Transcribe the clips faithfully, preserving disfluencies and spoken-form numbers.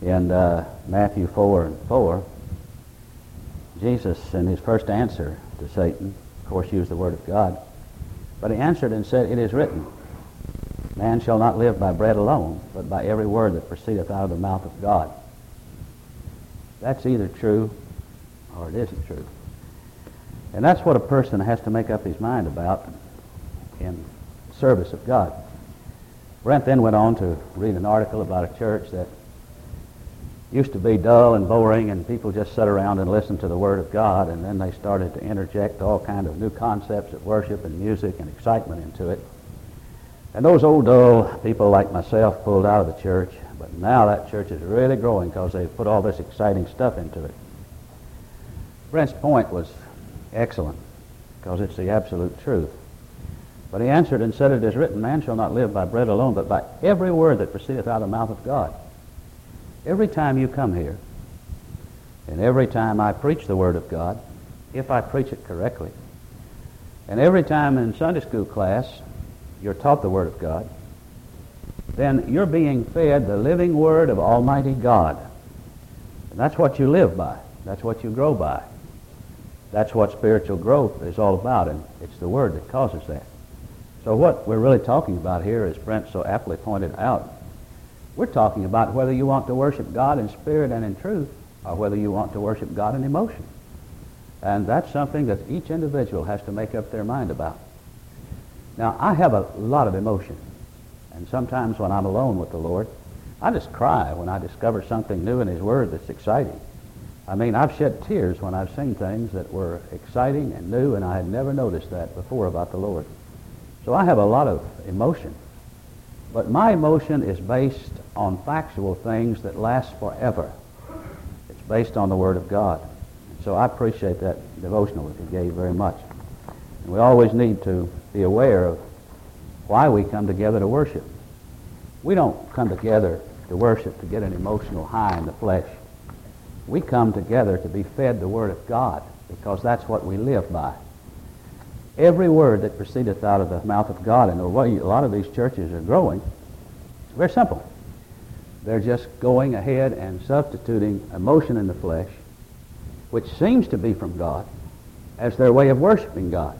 In uh, Matthew four and four, Jesus, in his first answer to Satan, of course, used the Word of God, but he answered and said, "It is written, man shall not live by bread alone, but by every word that proceedeth out of the mouth of God." That's either true or it isn't true. And that's what a person has to make up his mind about in service of God. Brent then went on to read an article about a church that used to be dull and boring, and people just sat around and listened to the Word of God, and then they started to interject all kind of new concepts of worship and music and excitement into it. And those old dull people like myself pulled out of the church, but now that church is really growing because they've put all this exciting stuff into it. Brent's point was excellent because it's the absolute truth. But he answered and said, "It is written, man shall not live by bread alone, but by every word that proceedeth out of the mouth of God." Every time you come here, and every time I preach the Word of God, if I preach it correctly, and every time in Sunday school class you're taught the Word of God, then you're being fed the living Word of Almighty God. And that's what you live by. That's what you grow by. That's what spiritual growth is all about, and it's the Word that causes that. So what we're really talking about here, as Brent so aptly pointed out, we're talking about whether you want to worship God in spirit and in truth, or whether you want to worship God in emotion. And that's something that each individual has to make up their mind about. Now, I have a lot of emotion, and sometimes when I'm alone with the Lord, I just cry when I discover something new in His Word that's exciting. I mean, I've shed tears when I've seen things that were exciting and new, and I had never noticed that before about the Lord. So I have a lot of emotion. But my emotion is based on factual things that last forever. It's based on the Word of God. So I appreciate that devotional that he gave very much. And we always need to be aware of why we come together to worship. We don't come together to worship to get an emotional high in the flesh. We come together to be fed the Word of God, because that's what we live by. Every word that proceedeth out of the mouth of God, and the way a lot of these churches are growing, it's very simple. They're just going ahead and substituting emotion in the flesh, which seems to be from God, as their way of worshiping God.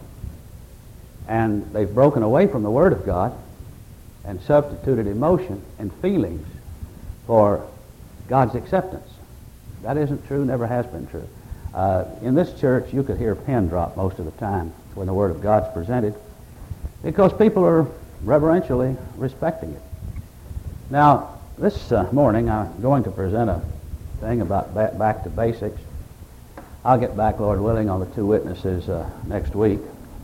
And they've broken away from the Word of God and substituted emotion and feelings for God's acceptance. That isn't true, never has been true. Uh, in this church, you could hear a pin drop most of the time when the Word of God's presented, because people are reverentially respecting it. Now, this uh, morning I'm going to present a thing about ba- back to basics. I'll get back, Lord willing, on the two witnesses uh, next week.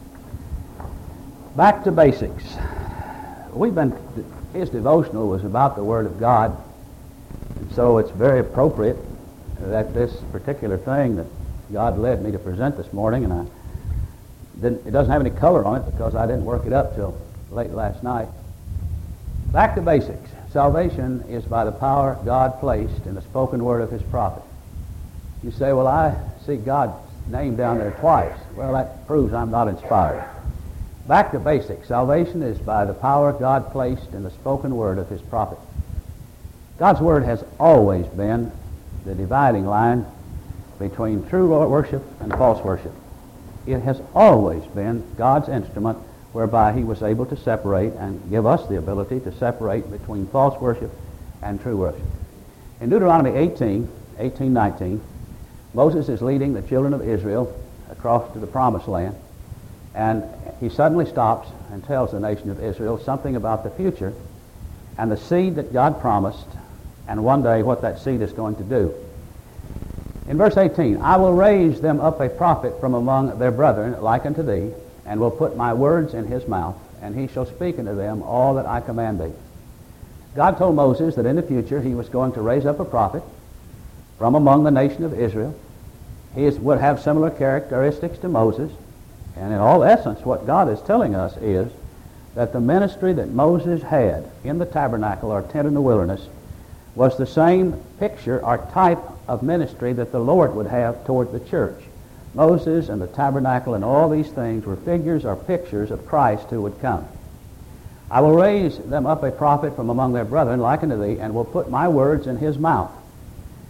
Back to basics. We've been, his devotional was about the Word of God, and so it's very appropriate that this particular thing that God led me to present this morning, and I didn't, it doesn't have any color on it because I didn't work it up till late last night. Back to basics. Salvation is by the power God placed in the spoken word of His prophet. You say, well, I see God's name down there twice. Well, that proves I'm not inspired. Back to basics. Salvation is by the power God placed in the spoken word of His prophet. God's word has always been the dividing line between true worship and false worship. It has always been God's instrument whereby He was able to separate and give us the ability to separate between false worship and true worship. In Deuteronomy eighteen, eighteen, nineteen, Moses is leading the children of Israel across to the promised land, and he suddenly stops and tells the nation of Israel something about the future and the seed that God promised, and one day what that seed is going to do. In verse eighteen, I will raise them up a prophet from among their brethren like unto thee, and will put my words in his mouth, and he shall speak unto them all that I command thee. God told Moses that in the future he was going to raise up a prophet from among the nation of Israel. He is, would have similar characteristics to Moses, and in all essence what God is telling us is that the ministry that Moses had in the tabernacle or tent in the wilderness was the same picture or type of ministry that the Lord would have toward the church. Moses and the tabernacle and all these things were figures or pictures of Christ who would come. I will raise them up a prophet from among their brethren like unto thee, and will put my words in his mouth.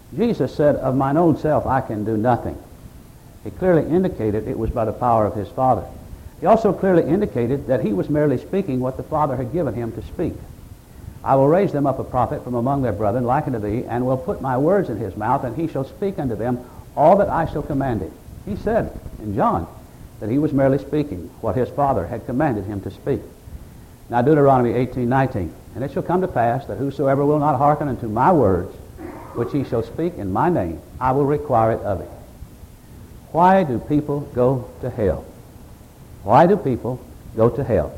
Jesus said, of mine own self I can do nothing. He clearly indicated it was by the power of his Father. He also clearly indicated that he was merely speaking what the Father had given him to speak. I will raise them up a prophet from among their brethren, like unto thee, and will put my words in his mouth, and he shall speak unto them all that I shall command him. He said in John that he was merely speaking what his Father had commanded him to speak. Now Deuteronomy eighteen nineteen, and it shall come to pass that whosoever will not hearken unto my words, which he shall speak in my name, I will require it of him. Why do people go to hell? Why do people go to hell?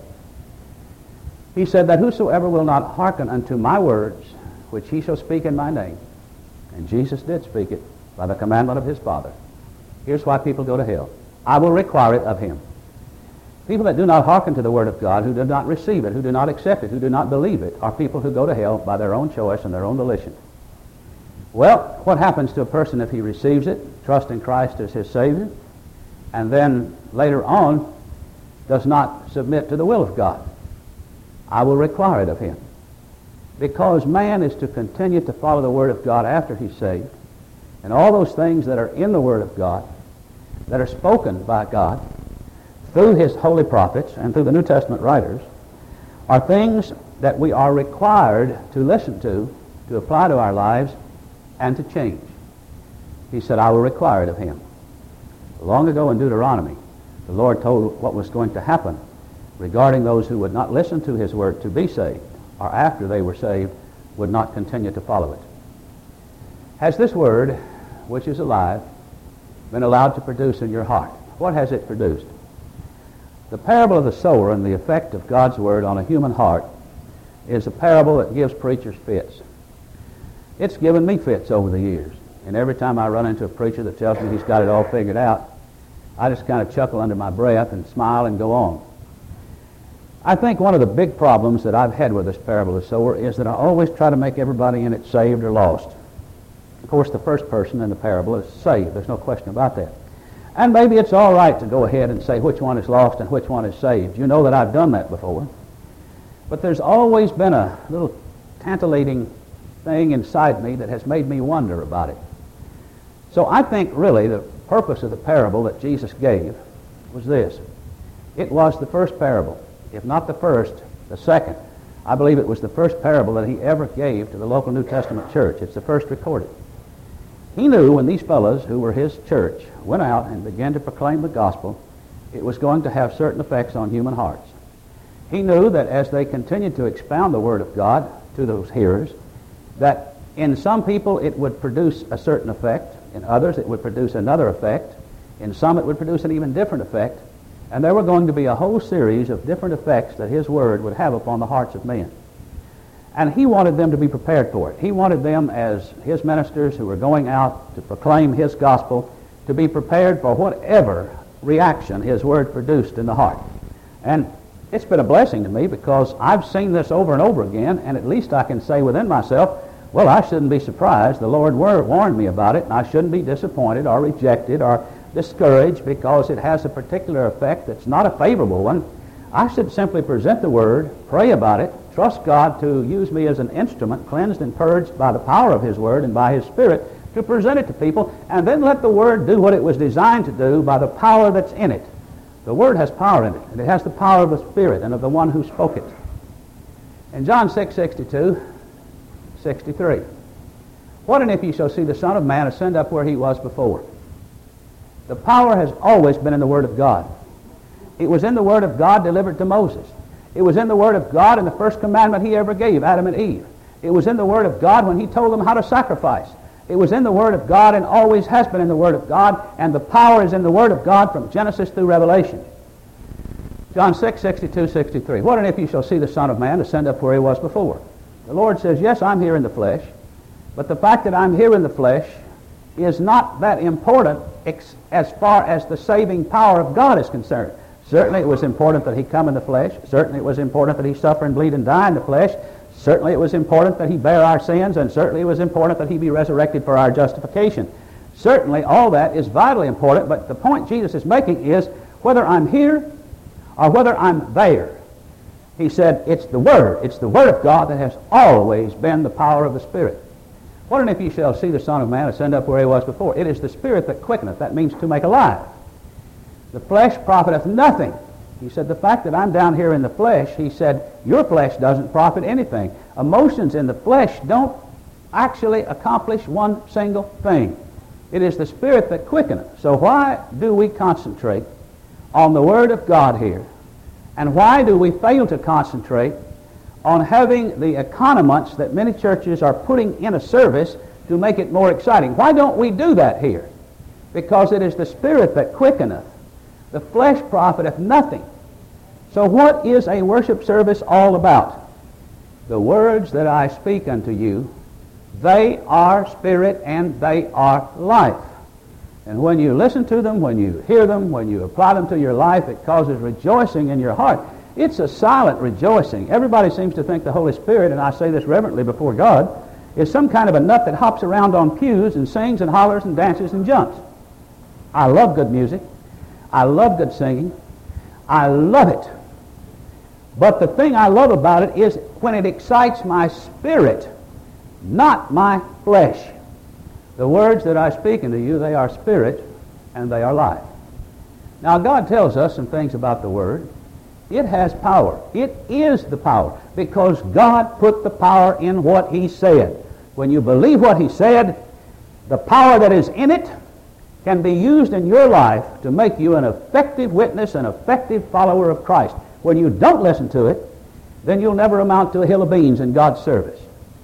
He said that whosoever will not hearken unto my words, which he shall speak in my name, and Jesus did speak it by the commandment of his Father. Here's why people go to hell. I will require it of him. People that do not hearken to the Word of God, who do not receive it, who do not accept it, who do not believe it, are people who go to hell by their own choice and their own volition. Well, what happens to a person if he receives it, trusts in Christ as his Savior, and then later on does not submit to the will of God? I will require it of him. Because man is to continue to follow the Word of God after he's saved, and all those things that are in the Word of God, that are spoken by God through his holy prophets and through the New Testament writers, are things that we are required to listen to, to apply to our lives, and to change. He said, I will require it of him. Long ago in Deuteronomy, the Lord told what was going to happen regarding those who would not listen to his word to be saved, or after they were saved, would not continue to follow it. Has this word, which is alive, been allowed to produce in your heart? What has it produced? The parable of the sower and the effect of God's word on a human heart is a parable that gives preachers fits. It's given me fits over the years. And every time I run into a preacher that tells me he's got it all figured out, I just kind of chuckle under my breath and smile and go on. I think one of the big problems that I've had with this parable of the sower is that I always try to make everybody in it saved or lost. Of course, the first person in the parable is saved. There's no question about that. And maybe it's all right to go ahead and say which one is lost and which one is saved. You know that I've done that before. But there's always been a little tantalating thing inside me that has made me wonder about it. So I think really the purpose of the parable that Jesus gave was this. It was the first parable. If not the first, the second. I believe it was the first parable that he ever gave to the local New Testament church. It's the first recorded. He knew when these fellows, who were his church, went out and began to proclaim the gospel, it was going to have certain effects on human hearts. He knew that as they continued to expound the Word of God to those hearers, that in some people it would produce a certain effect, in others it would produce another effect, in some it would produce an even different effect, and there were going to be a whole series of different effects that his word would have upon the hearts of men. And he wanted them to be prepared for it. He wanted them, as his ministers who were going out to proclaim his gospel, to be prepared for whatever reaction his word produced in the heart. And it's been a blessing to me because I've seen this over and over again, and at least I can say within myself, well, I shouldn't be surprised. The Lord warned me about it, and I shouldn't be disappointed or rejected or discouraged because it has a particular effect that's not a favorable one. I should simply present the Word, pray about it, trust God to use me as an instrument, cleansed and purged by the power of His Word and by His Spirit, to present it to people, and then let the Word do what it was designed to do by the power that's in it. The Word has power in it, and it has the power of the Spirit and of the one who spoke it. In John six sixty-two, sixty-three, what and if ye shall see the Son of Man ascend up where He was before? The power has always been in the Word of God. It was in the Word of God delivered to Moses. It was in the Word of God in the first commandment He ever gave Adam and Eve. It was in the Word of God when He told them how to sacrifice. It was in the Word of God and always has been in the Word of God, and the power is in the Word of God from Genesis through Revelation. John six sixty-two, sixty-three. What and if you shall see the Son of Man ascend up where He was before? The Lord says, yes, I'm here in the flesh, but the fact that I'm here in the flesh is not that important ex- as far as the saving power of God is concerned. Certainly it was important that He come in the flesh. Certainly it was important that He suffer and bleed and die in the flesh. Certainly it was important that He bear our sins, and certainly it was important that He be resurrected for our justification. Certainly all that is vitally important, but the point Jesus is making is whether I'm here or whether I'm there. He said it's the Word. It's the Word of God that has always been the power of the Spirit. What and if ye shall see the Son of Man ascend up where he was before? It is the Spirit that quickeneth. That means to make alive. The flesh profiteth nothing. He said, the fact that I'm down here in the flesh, he said, your flesh doesn't profit anything. Emotions in the flesh don't actually accomplish one single thing. It is the Spirit that quickeneth. So why do we concentrate on the Word of God here? And why do we fail to concentrate on having the economents that many churches are putting in a service to make it more exciting? Why don't we do that here? Because it is the Spirit that quickeneth. The flesh profiteth nothing. So what is a worship service all about? The words that I speak unto you, they are spirit and they are life. And when you listen to them, when you hear them, when you apply them to your life, it causes rejoicing in your heart. It's a silent rejoicing. Everybody seems to think the Holy Spirit, and I say this reverently before God, is some kind of a nut that hops around on pews and sings and hollers and dances and jumps. I love good music. I love good singing. I love it. But the thing I love about it is when it excites my spirit, not my flesh. The words that I speak unto you, they are spirit and they are life. Now God tells us some things about the Word. It has power. It is the power because God put the power in what He said. When you believe what He said, the power that is in it can be used in your life to make you an effective witness, an effective follower of Christ. When you don't listen to it, then you'll never amount to a hill of beans in God's service.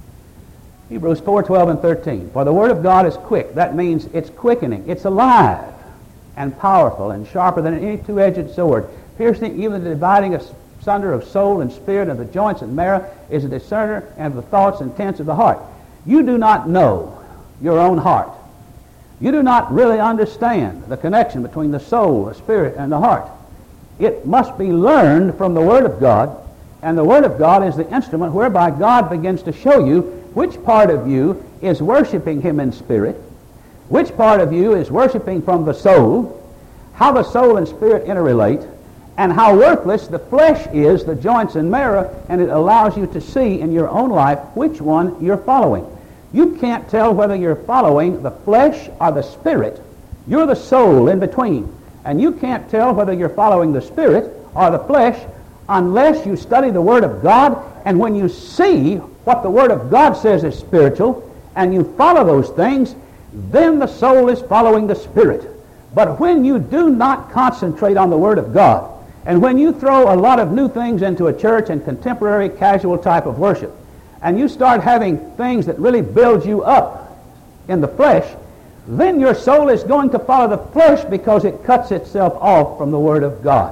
Hebrews four, twelve and thirteen. For the Word of God is quick. That means it's quickening. It's alive and powerful and sharper than any two-edged sword, piercing even the dividing asunder of soul and spirit and the joints and marrow, is a discerner of the thoughts and intents of the heart. You do not know your own heart. You do not really understand the connection between the soul, the spirit, and the heart. It must be learned from the Word of God, and the Word of God is the instrument whereby God begins to show you which part of you is worshiping Him in spirit, which part of you is worshiping from the soul, how the soul and spirit interrelate, and how worthless the flesh is, the joints and marrow, and it allows you to see in your own life which one you're following. You can't tell whether you're following the flesh or the spirit. You're the soul in between. And you can't tell whether you're following the spirit or the flesh unless you study the Word of God. And when you see what the Word of God says is spiritual and you follow those things, then the soul is following the spirit. But when you do not concentrate on the Word of God, and when you throw a lot of new things into a church and contemporary casual type of worship, and you start having things that really build you up in the flesh, then your soul is going to follow the flesh because it cuts itself off from the Word of God.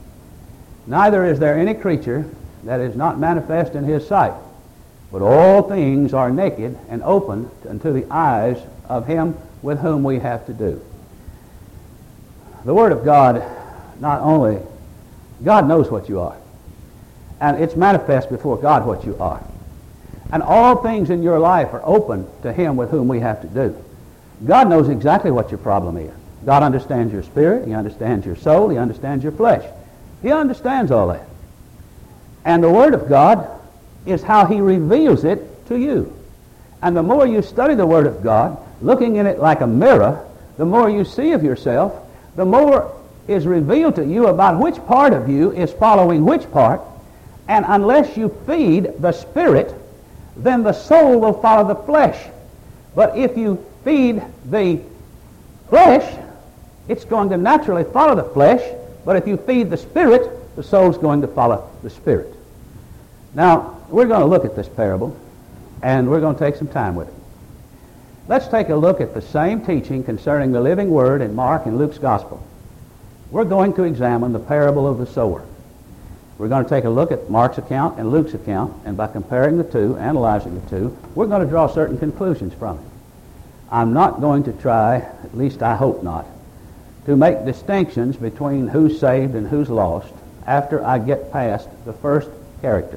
Neither is there any creature that is not manifest in His sight, but all things are naked and open unto the eyes of Him with whom we have to do. The Word of God, not only, God knows what you are, and it's manifest before God what you are. And all things in your life are open to Him with whom we have to do. God knows exactly what your problem is. God understands your spirit. He understands your soul. He understands your flesh. He understands all that. And the Word of God is how He reveals it to you. And the more you study the Word of God, looking in it like a mirror, the more you see of yourself, the more is revealed to you about which part of you is following which part. And unless you feed the spirit, then the soul will follow the flesh. But if you feed the flesh, it's going to naturally follow the flesh. But if you feed the spirit, the soul's going to follow the spirit. Now, we're going to look at this parable, and we're going to take some time with it. Let's take a look at the same teaching concerning the living Word in Mark and Luke's Gospel. We're going to examine the parable of the sower. We're going to take a look at Mark's account and Luke's account, and by comparing the two, analyzing the two, we're going to draw certain conclusions from it. I'm not going to try, at least I hope not, to make distinctions between who's saved and who's lost after I get past the first character.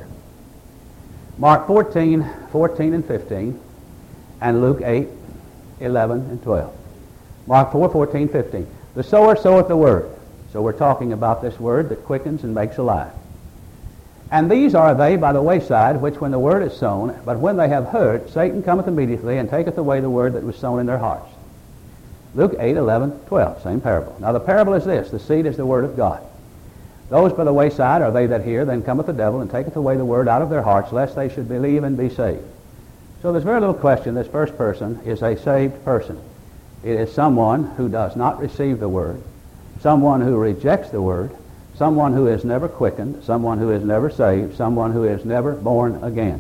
Mark fourteen, fourteen and fifteen, and Luke eight, eleven and twelve. Mark four, fourteen, fifteen. The sower soweth the word. So we're talking about this word that quickens and makes alive. And these are they by the wayside, which when the word is sown, but when they have heard, Satan cometh immediately and taketh away the word that was sown in their hearts. Luke eight, eleven, twelve, same parable. Now the parable is this: the seed is the word of God. Those by the wayside are they that hear, then cometh the devil and taketh away the word out of their hearts, lest they should believe and be saved. So there's very little question this first person is a saved person. It is someone who does not receive the word, someone who rejects the word, someone who is never quickened, someone who is never saved, someone who is never born again.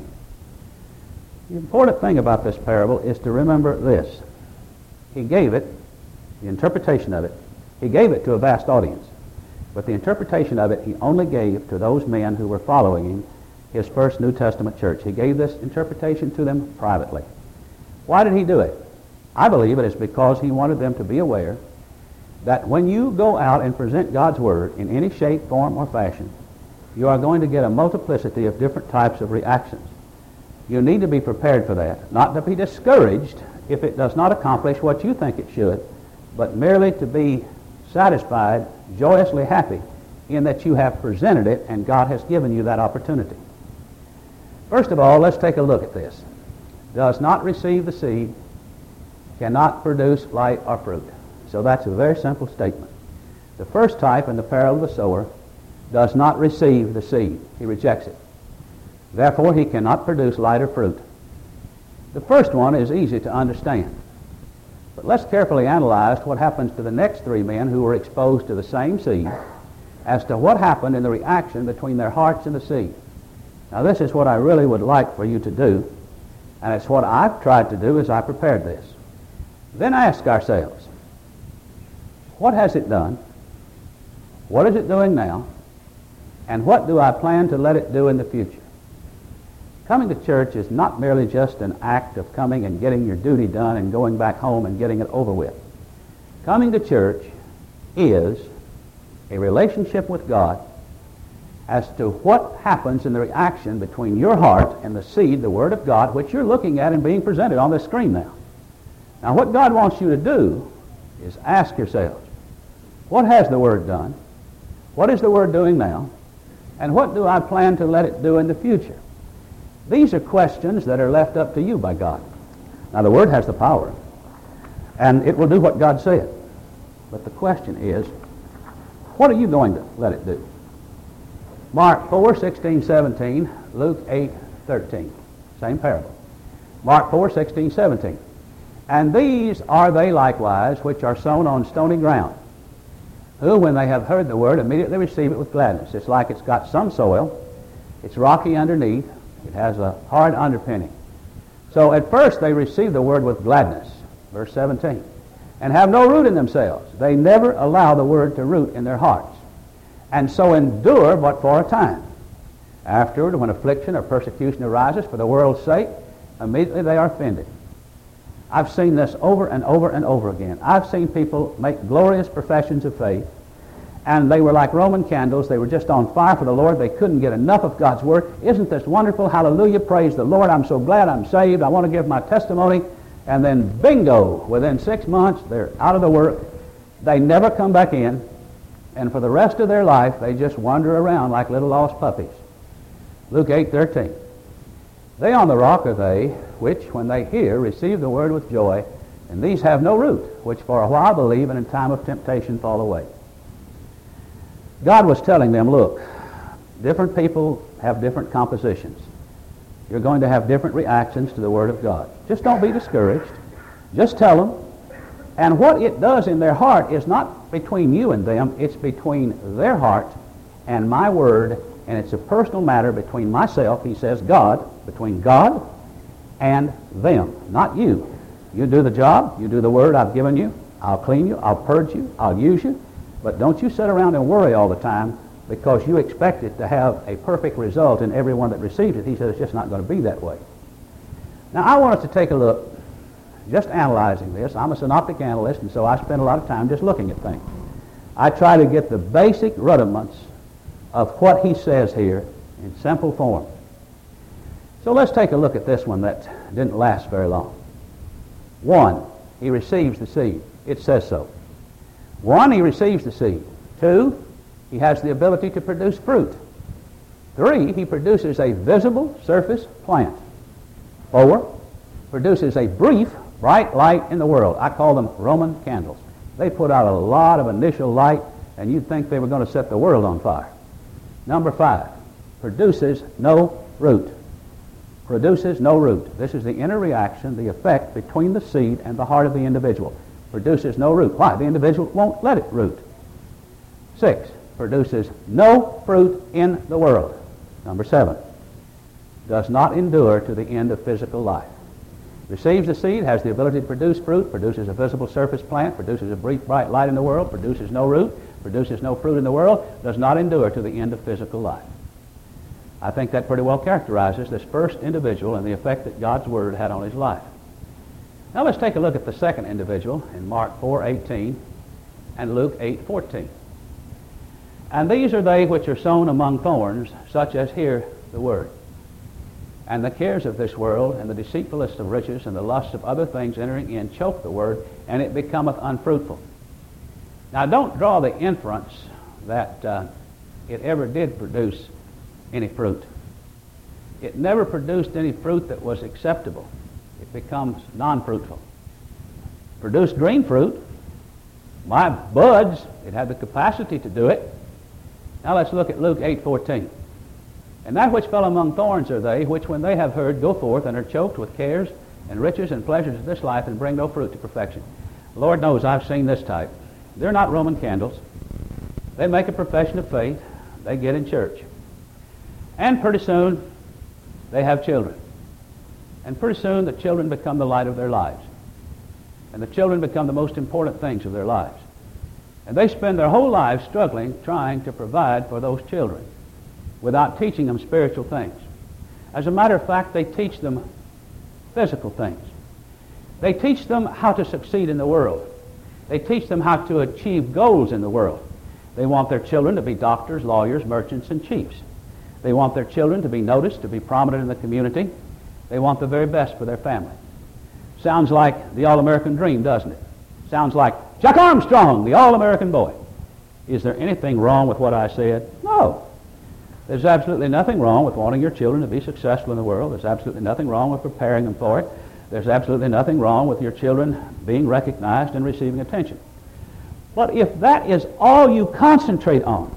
The important thing about this parable is to remember this. He gave it, the interpretation of it, he gave it to a vast audience. But the interpretation of it he only gave to those men who were following him, his first New Testament church. He gave this interpretation to them privately. Why did he do it? I believe it is because he wanted them to be aware that when you go out and present God's Word in any shape, form, or fashion, you are going to get a multiplicity of different types of reactions. You need to be prepared for that, not to be discouraged if it does not accomplish what you think it should, but merely to be satisfied, joyously happy in that you have presented it and God has given you that opportunity. First of all, let's take a look at this. Does not receive the seed, cannot produce light or fruit. So that's a very simple statement. The first type in the parable of the sower does not receive the seed. He rejects it. Therefore, he cannot produce light or fruit. The first one is easy to understand. But let's carefully analyze what happens to the next three men who were exposed to the same seed as to what happened in the reaction between their hearts and the seed. Now, this is what I really would like for you to do, and it's what I've tried to do as I prepared this. Then ask ourselves, what has it done? What is it doing now? And what do I plan to let it do in the future? Coming to church is not merely just an act of coming and getting your duty done and going back home and getting it over with. Coming to church is a relationship with God as to what happens in the reaction between your heart and the seed, the Word of God, which you're looking at and being presented on this screen now. Now, what God wants you to do is ask yourselves, what has the Word done? What is the Word doing now? And what do I plan to let it do in the future? These are questions that are left up to you by God. Now, the Word has the power, and it will do what God said. But the question is, what are you going to let it do? Mark four, sixteen, seventeen, Luke eight, thirteen. Same parable. Mark four, sixteen, seventeen. And these are they likewise which are sown on stony ground, who, when they have heard the word, immediately receive it with gladness. It's like it's got some soil. It's rocky underneath. It has a hard underpinning. So at first they receive the word with gladness, verse seventeen, and have no root in themselves. They never allow the word to root in their hearts, and so endure but for a time. Afterward, when affliction or persecution arises for the world's sake, immediately they are offended. I've seen this over and over and over again. I've seen people make glorious professions of faith, and they were like Roman candles. They were just on fire for the Lord. They couldn't get enough of God's Word. Isn't this wonderful? Hallelujah. Praise the Lord. I'm so glad I'm saved. I want to give my testimony. And then, bingo, within six months, they're out of the work. They never come back in. And for the rest of their life, they just wander around like little lost puppies. Luke eight, thirteen. They on the rock are they, which, when they hear, receive the word with joy, and these have no root, which for a while believe, and in time of temptation fall away. God was telling them, look, different people have different compositions. You're going to have different reactions to the Word of God. Just don't be discouraged. Just tell them. And what it does in their heart is not between you and them. It's between their heart and my Word, and it's a personal matter between myself, he says, God, between God and them, not you. You do the job. You do the Word I've given you. I'll clean you. I'll purge you. I'll use you. But don't you sit around and worry all the time because you expect it to have a perfect result in everyone that receives it. He says it's just not going to be that way. Now, I want us to take a look, just analyzing this. I'm a synoptic analyst, and so I spend a lot of time just looking at things. I try to get the basic rudiments of what he says here in simple form. So let's take a look at this one that didn't last very long. One, he receives the seed. It says so. One, he receives the seed. Two, he has the ability to produce fruit. Three, he produces a visible surface plant. Four, produces a brief, bright light in the world. I call them Roman candles. They put out a lot of initial light, and you'd think they were going to set the world on fire. Number five, produces no root. Produces no root. This is the inner reaction, the effect between the seed and the heart of the individual. Produces no root. Why? The individual won't let it root. Six, produces no fruit in the world. Number seven, does not endure to the end of physical life. Receives the seed, has the ability to produce fruit, produces a visible surface plant, produces a brief bright light in the world, produces no root, produces no fruit in the world, does not endure to the end of physical life. I think that pretty well characterizes this first individual and the effect that God's Word had on his life. Now let's take a look at the second individual in Mark four eighteen and Luke eight fourteen. And these are they which are sown among thorns, such as hear the Word. And the cares of this world, and the deceitfulness of riches, and the lusts of other things entering in, choke the Word, and it becometh unfruitful. Now don't draw the inference that uh, it ever did produce any fruit. It never produced any fruit that was acceptable. It becomes non-fruitful. Produced green fruit. My buds, it had the capacity to do it. Now let's look at Luke eight fourteen. And that which fell among thorns are they, which when they have heard go forth and are choked with cares and riches and pleasures of this life and bring no fruit to perfection. The Lord knows I've seen this type. They're not Roman candles. They make a profession of faith. They get in church. And pretty soon, they have children. And pretty soon, the children become the light of their lives. And the children become the most important things of their lives. And they spend their whole lives struggling, trying to provide for those children without teaching them spiritual things. As a matter of fact, they teach them physical things. They teach them how to succeed in the world. They teach them how to achieve goals in the world. They want their children to be doctors, lawyers, merchants, and chiefs. They want their children to be noticed, to be prominent in the community. They want the very best for their family. Sounds like the all-American dream, doesn't it? Sounds like Jack Armstrong, the all-American boy. Is there anything wrong with what I said? No. There's absolutely nothing wrong with wanting your children to be successful in the world. There's absolutely nothing wrong with preparing them for it. There's absolutely nothing wrong with your children being recognized and receiving attention. But if that is all you concentrate on,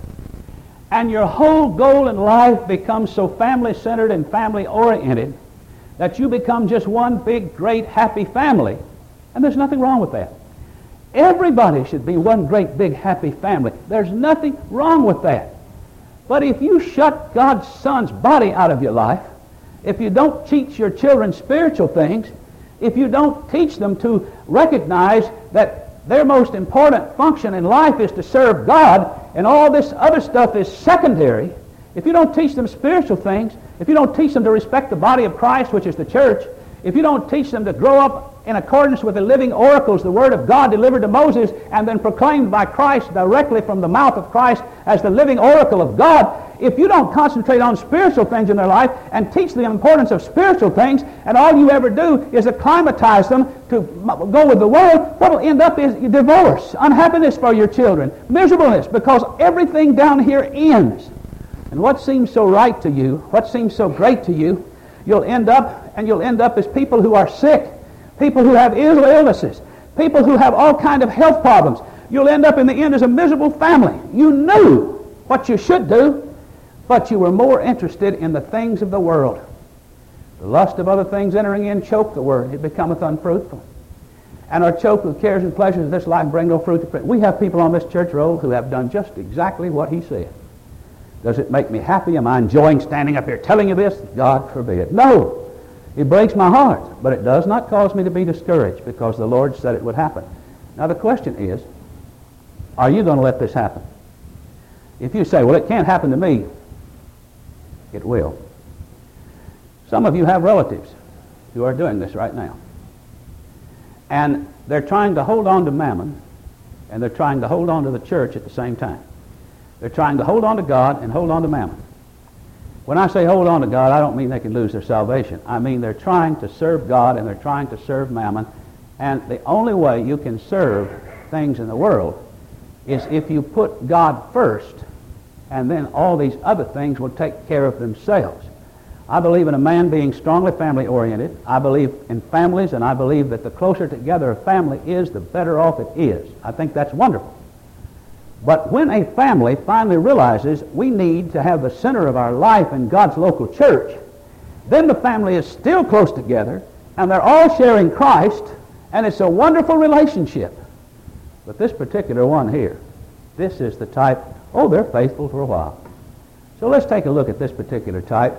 and your whole goal in life becomes so family-centered and family-oriented that you become just one big, great, happy family, and there's nothing wrong with that. Everybody should be one great, big, happy family. There's nothing wrong with that. But if you shut God's Son's body out of your life, if you don't teach your children spiritual things, if you don't teach them to recognize that their most important function in life is to serve God, and all this other stuff is secondary, if you don't teach them spiritual things, if you don't teach them to respect the body of Christ, which is the church, if you don't teach them to grow up in accordance with the living oracles, the Word of God delivered to Moses and then proclaimed by Christ directly from the mouth of Christ as the living oracle of God, if you don't concentrate on spiritual things in their life and teach the importance of spiritual things, and all you ever do is acclimatize them to go with the world, what will end up is divorce, unhappiness for your children, miserableness, because everything down here ends. And what seems so right to you, what seems so great to you, you'll end up, and you'll end up as people who are sick, people who have ill illnesses, people who have all kind of health problems. You'll end up in the end as a miserable family. You knew what you should do, but you were more interested in the things of the world. The lust of other things entering in choke the word. It becometh unfruitful. And are choked with cares and pleasures of this life and bring no fruit to print. We have people on this church roll who have done just exactly what he said. Does it make me happy? Am I enjoying standing up here telling you this? God forbid. No. It breaks my heart. But it does not cause me to be discouraged because the Lord said it would happen. Now the question is, are you going to let this happen? If you say, well, it can't happen to me, it will. Some of you have relatives who are doing this right now. And they're trying to hold on to mammon, and they're trying to hold on to the church at the same time. They're trying to hold on to God and hold on to mammon. When I say hold on to God, I don't mean they can lose their salvation. I mean they're trying to serve God and they're trying to serve mammon. And the only way you can serve things in the world is if you put God first and then all these other things will take care of themselves. I believe in a man being strongly family-oriented. I believe in families, and I believe that the closer together a family is, the better off it is. I think that's wonderful. But when a family finally realizes we need to have the center of our life in God's local church, then the family is still close together, and they're all sharing Christ, and it's a wonderful relationship. But this particular one here, this is the type, oh, they're faithful for a while. So let's take a look at this particular type,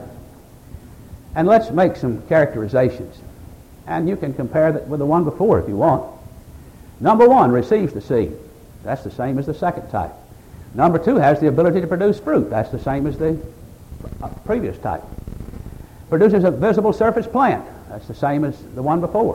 and let's make some characterizations. And you can compare that with the one before if you want. Number one, receives the seed. That's the same as the second type. Number two, has the ability to produce fruit. That's the same as the previous type. Produces a visible surface plant. That's the same as the one before.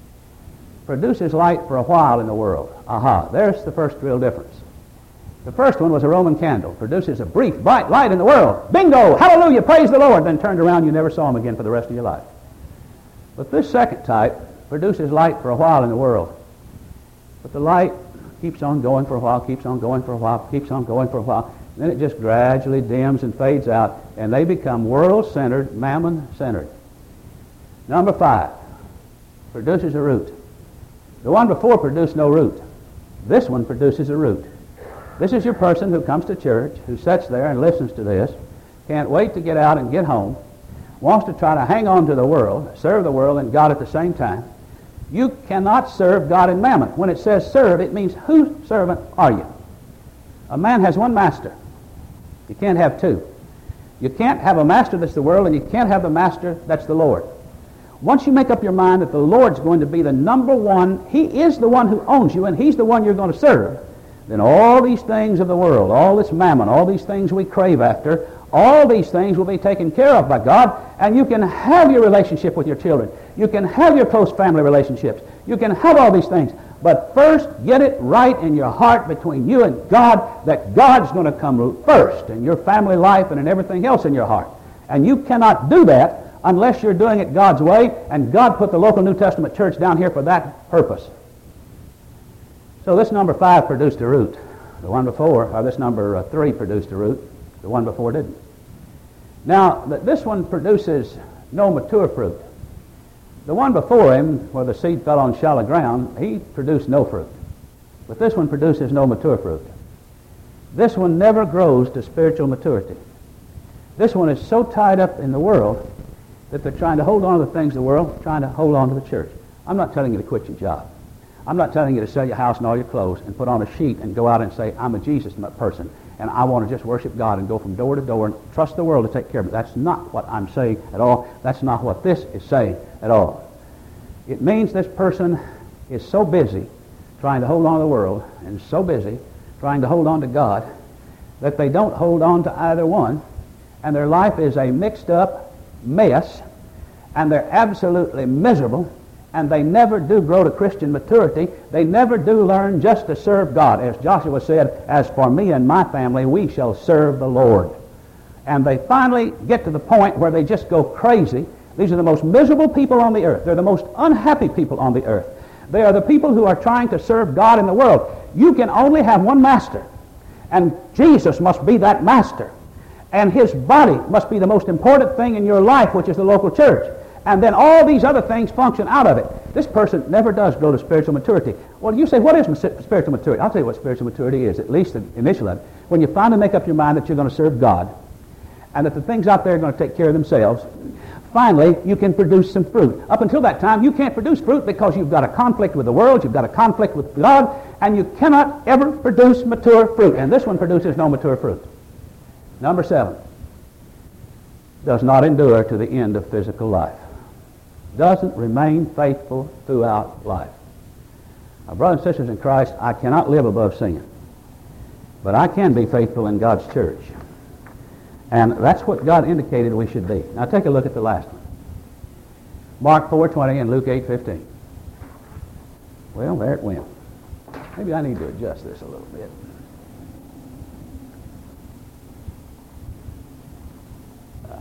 Produces light for a while in the world. Aha, there's the first real difference. The first one was a Roman candle. Produces a brief, bright light in the world. Bingo! Hallelujah! Praise the Lord! Then turned around, you never saw him again for the rest of your life. But this second type produces light for a while in the world. But the light keeps on going for a while, keeps on going for a while, keeps on going for a while. Then it just gradually dims and fades out, and they become world-centered, mammon-centered. Number five, produces a root. The one before produced no root. This one produces a root. This is your person who comes to church, who sits there and listens to this, can't wait to get out and get home, wants to try to hang on to the world, serve the world and God at the same time. You cannot serve God and mammon. When it says serve, it means whose servant are you? A man has one master. You can't have two. You can't have a master that's the world, and you can't have the master that's the Lord. Once you make up your mind that the Lord's going to be the number one, He is the one who owns you, and He's the one you're going to serve, then all these things of the world, all this mammon, all these things we crave after, all these things will be taken care of by God, and you can have your relationship with your children. You can have your close family relationships. You can have all these things. But first, get it right in your heart between you and God that God's going to come first in your family life and in everything else in your heart. And you cannot do that unless you're doing it God's way, and God put the local New Testament church down here for that purpose. So this number five produced a root. The one before, or this number uh, three produced a root. The one before didn't. Now, th- this one produces no mature fruit. The one before him, where the seed fell on shallow ground, he produced no fruit. But this one produces no mature fruit. This one never grows to spiritual maturity. This one is so tied up in the world that they're trying to hold on to the things of the world, trying to hold on to the church. I'm not telling you to quit your job. I'm not telling you to sell your house and all your clothes and put on a sheet and go out and say, I'm a Jesus person, and I want to just worship God and go from door to door and trust the world to take care of it. That's not what I'm saying at all. That's not what this is saying at all. It means this person is so busy trying to hold on to the world and so busy trying to hold on to God that they don't hold on to either one, and their life is a mixed up mess, and they're absolutely miserable, and they never do grow to Christian maturity. They never do learn just to serve God. As Joshua said, as for me and my family, we shall serve the Lord. And they finally get to the point where they just go crazy. These are the most miserable people on the earth. They're the most unhappy people on the earth. They are the people who are trying to serve God in the world. You can only have one master, and Jesus must be that master. And His body must be the most important thing in your life, which is the local church. And then all these other things function out of it. This person never does grow to spiritual maturity. Well, you say, what is spiritual maturity? I'll tell you what spiritual maturity is, at least the initial of it. When you finally make up your mind that you're going to serve God, and that the things out there are going to take care of themselves, finally you can produce some fruit. Up until that time, you can't produce fruit because you've got a conflict with the world, you've got a conflict with God, and you cannot ever produce mature fruit. And this one produces no mature fruit. Number seven, does not endure to the end of physical life. Doesn't remain faithful throughout life. Now, brothers and sisters in Christ, I cannot live above sin, but I can be faithful in God's church. And that's what God indicated we should be. Now take a look at the last one. Mark four twenty and Luke eight fifteen. Well, there it went. Maybe I need to adjust this a little bit. Uh,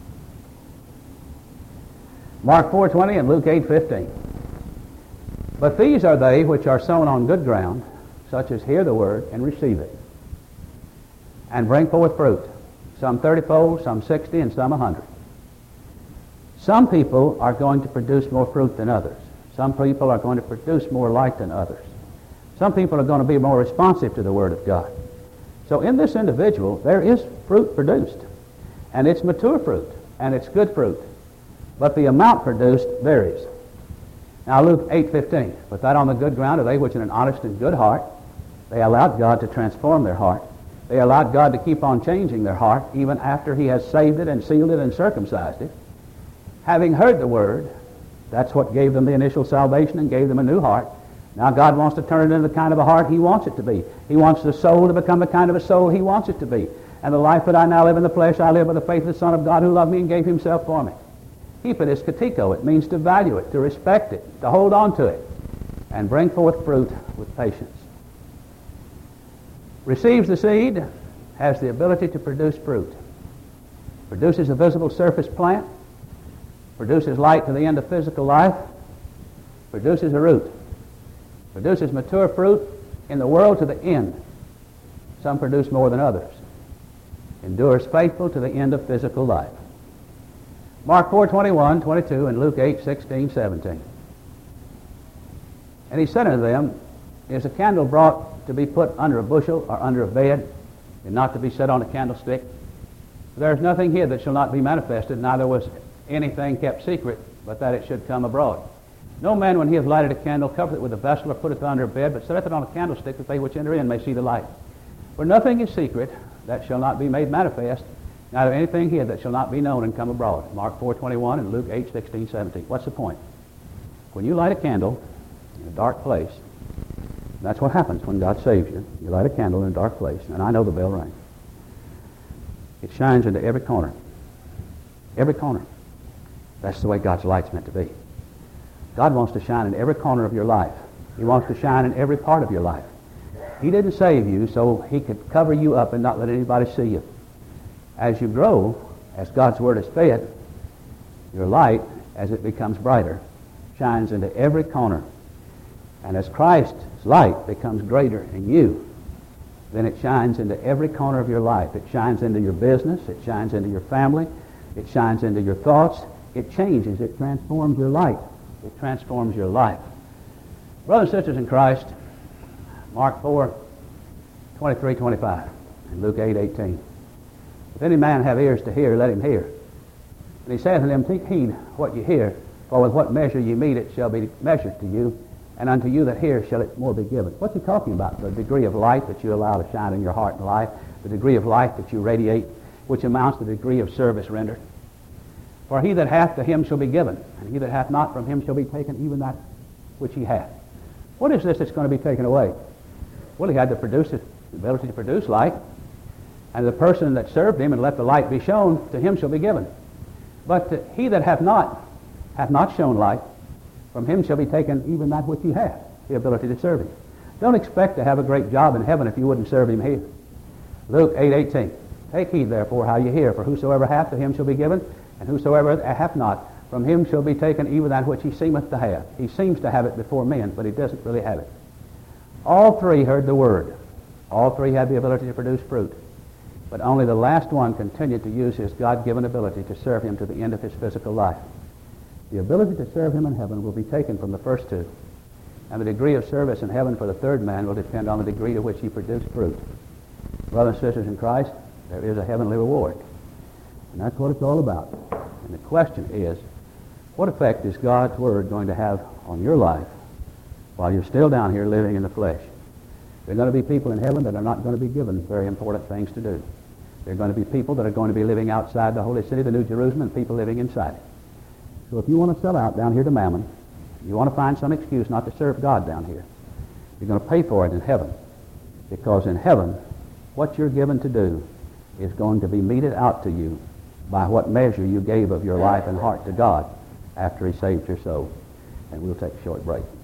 Mark four twenty and Luke eight fifteen. But these are they which are sown on good ground, such as hear the word and receive it. and bring forth fruit, some thirty-fold, some sixty, and some a hundred. Some people are going to produce more fruit than others. Some people are going to produce more light than others. Some people are going to be more responsive to the Word of God. So in this individual, there is fruit produced, and it's mature fruit, and it's good fruit. But the amount produced varies. Now Luke eight fifteen, put that on the good ground are they which in an honest and good heart. They allowed God to transform their heart. They allowed God to keep on changing their heart even after He has saved it and sealed it and circumcised it. Having heard the Word, that's what gave them the initial salvation and gave them a new heart. Now God wants to turn it into the kind of a heart He wants it to be. He wants the soul to become the kind of a soul He wants it to be. And the life that I now live in the flesh, I live by the faith of the Son of God who loved me and gave Himself for me. Keep it is katiko. It means to value it, to respect it, to hold on to it, and bring forth fruit with patience. Receives the seed, has the ability to produce fruit. Produces a visible surface plant, produces light to the end of physical life, produces a root, produces mature fruit in the world to the end. Some produce more than others. Endures faithful to the end of physical life. Mark four twenty-one, twenty-two, and Luke eight sixteen, seventeen. And he said unto them, Is a candle brought to be put under a bushel or under a bed, and not to be set on a candlestick? There is nothing hid that shall not be manifested, neither was anything kept secret, but that it should come abroad. No man, when he hath lighted a candle, covereth it with a vessel, or putteth it under a bed, but setteth it on a candlestick, that they which enter in may see the light. For nothing is secret that shall not be made manifest, neither anything hid that shall not be known and come abroad. Mark four twenty-one and Luke eight sixteen, seventeen. What's the point? When you light a candle in a dark place, that's what happens when God saves you. You light a candle in a dark place, and I know the bell rang. It shines into every corner. Every corner. That's the way God's light's meant to be. God wants to shine in every corner of your life. He wants to shine in every part of your life. He didn't save you so He could cover you up and not let anybody see you. As you grow, as God's Word is fed, your light, as it becomes brighter, shines into every corner. And as Christ's light becomes greater in you, then it shines into every corner of your life. It shines into your business. It shines into your family. It shines into your thoughts. It changes. It transforms your light. It transforms your life. Brothers and sisters in Christ, Mark four, twenty-three, twenty-five, and Luke eight, eighteen. If any man have ears to hear, let him hear. And he saith to them, Take heed what you hear, for with what measure you meet it shall be measured to you, and unto you that hear shall it more be given. What's he talking about? The degree of light that you allow to shine in your heart and life, the degree of light that you radiate, which amounts to the degree of service rendered. For he that hath, to him shall be given, and he that hath not, from him shall be taken even that which he hath. What is this that's going to be taken away? Well, he had to produce it, the ability to produce light, and the person that served him and let the light be shown, to him shall be given. But uh, he that hath not, hath not shown light, from him shall be taken even that which he hath, the ability to serve him. Don't expect to have a great job in heaven if you wouldn't serve him here. Luke eight, eighteen. Take heed therefore how you hear, for whosoever hath, to him shall be given, and whosoever hath not, from him shall be taken even that which he seemeth to have. He seems to have it before men, but he doesn't really have it. All three heard the word. All three had the ability to produce fruit. But only the last one continued to use his God-given ability to serve him to the end of his physical life. The ability to serve him in heaven will be taken from the first two. And the degree of service in heaven for the third man will depend on the degree to which he produced fruit. Brothers and sisters in Christ, there is a heavenly reward. And that's what it's all about. And the question is, what effect is God's Word going to have on your life while you're still down here living in the flesh? There are going to be people in heaven that are not going to be given very important things to do. There are going to be people that are going to be living outside the holy city, the New Jerusalem, and people living inside it. So if you want to sell out down here to Mammon, you want to find some excuse not to serve God down here, you're going to pay for it in heaven. Because in heaven, what you're given to do is going to be meted out to you by what measure you gave of your life and heart to God after He saved your soul. And we'll take a short break.